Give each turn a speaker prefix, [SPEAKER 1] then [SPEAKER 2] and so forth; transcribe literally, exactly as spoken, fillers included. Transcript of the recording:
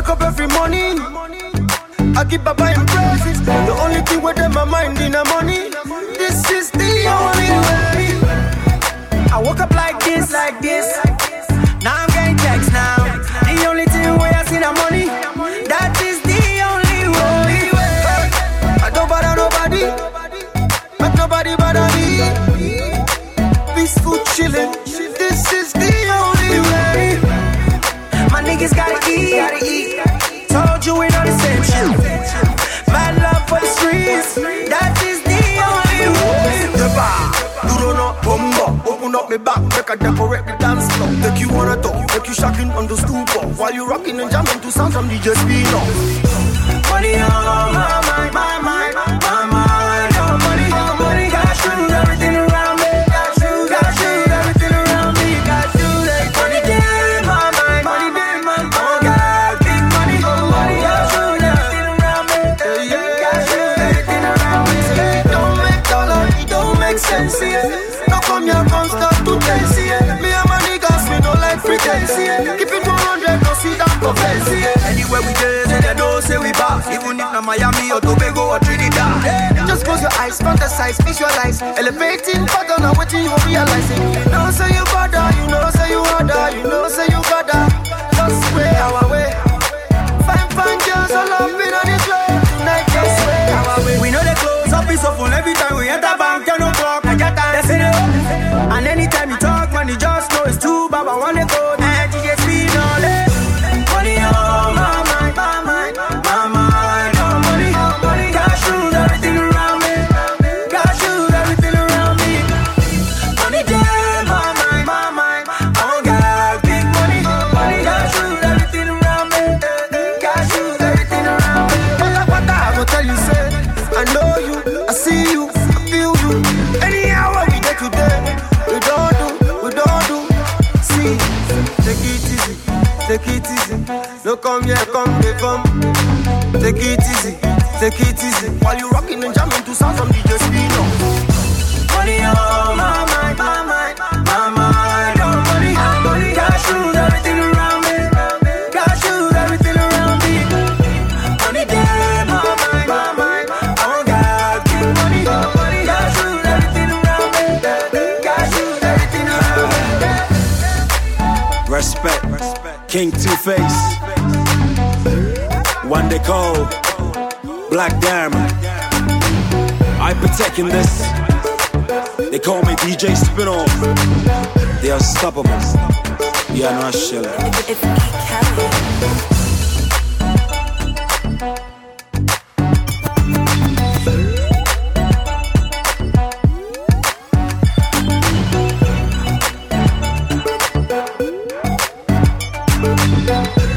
[SPEAKER 1] wake up every morning, I keep a buying praises. The only thing within my mind in the money. This is the only way. I woke up like this, like this. Now I'm getting checks now. The only thing where I see the money, that is the only way. I don't bother nobody, but nobody bother me. Peaceful chillin', this is the only way. My niggas gotta eat, gotta eat. Told you we know the same shit. Mad love for the streets, that is the only way. The bar, you don't know, bumbo. Open up me back, make a decorate the dance floor. Take you on a top, make you shocking on the stoop. While you rocking and jamming to sound from D J Spino. Money on my mind, my mind, my mind. Oh, money, oh, money, got you, everything around me. Got you, got you, everything around me. Got you, like money, damn, my mind, money, damn, my mind. Oh, God, big money, oh, money, got you, everything around me. Yeah, got you, everything around me. It don't make dollar, it don't make sense, yeah. No come here, come start to dance, yeah. Me and my niggas, we don't like frequency, yeah. Keep it one hundred, no see that prophecy, yeah. Anywhere we go, they don't say we back. Even if not Miami or Tobago or Trinidad, yeah. Just close your eyes, fantasize, visualize. Elevating pattern and waiting you realizing. You know say you bother, you know say you harder, you know say you gotta. Just way our way. Fine, fine girls all up in on the club tonight, just way our way. We know they close up is so full every time we enter bank, ten o'clock. I got time, they and anytime you talk, man, you just know it's too bad. I want to go, and D J Speed all it. Money on my mind, my mind, my mind. Oh, money, oh, money, got shoes, everything around me. Got shoes, everything around me. Money down, my mind, my mind. Oh, God, big money, money, got shoes, everything around me. Got shoes, everything around me. What what I go tell you, say, I know you, I see you, I feel you. Anyhow, what we get today, we don't do, we don't do. See, take it easy, take it easy. No come here, come here, come. Take it easy, take it easy. While you rocking and jamming to sound from D J Spino. Money on my mind, my mind, my mind. Oh, money, money, got shoes, everything around me. Got shoes, everything around me. Money there, my mind, my mind. Oh, God, big money, money, got shoes, everything around me. Got shoes, everything around me.
[SPEAKER 2] Respect, King Two-Face. One they call Black Diamond. I protecting this. They call me D J Spinoff. They are unstoppable. Yeah, no shit.
[SPEAKER 1] If